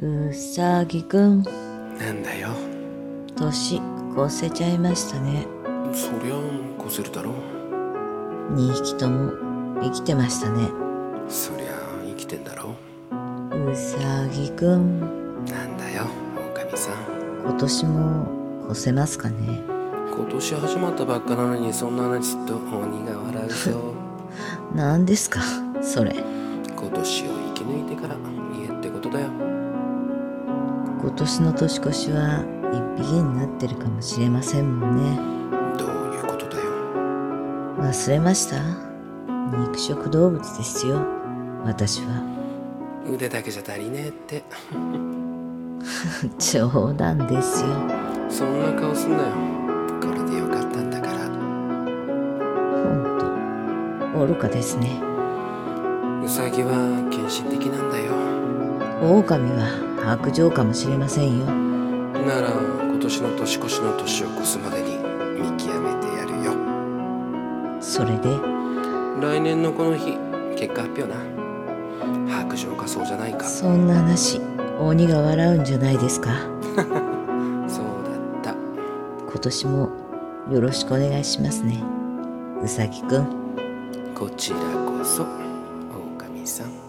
うさぎくん、 なんだよ。 年越せちゃいましたね。 そりゃ越せるだろ。 2匹とも生きてましたね。 そりゃ生きてんだろ。 うさぎくん、 なんだよ狼さん。 今年も越せますかね。 今年始まったばっかなのにそんな話すっと鬼が笑うぞ。 何ですかそれ。 今年を生き抜いてから言えってことだよ。 今年の年越しは一匹になってるかもしれませんもんね。 どういうことだよ。 忘れました？肉食動物ですよ、私は。 腕だけじゃ足りねえって冗談ですよ。 そんな顔すんなよ。これでよかったんだから。 ほんと愚かですね。 ウサギは献身的なんだよ。 狼は白状かもしれませんよ。 なら今年の年越しの年を越すまでに見極めてやるよ。 それで来年のこの日結果発表な。白状かそうじゃないか。 そんな話、鬼が笑うんじゃないですか。 そうだった。 今年もよろしくお願いしますね、うさぎくん。 こちらこそ狼さん。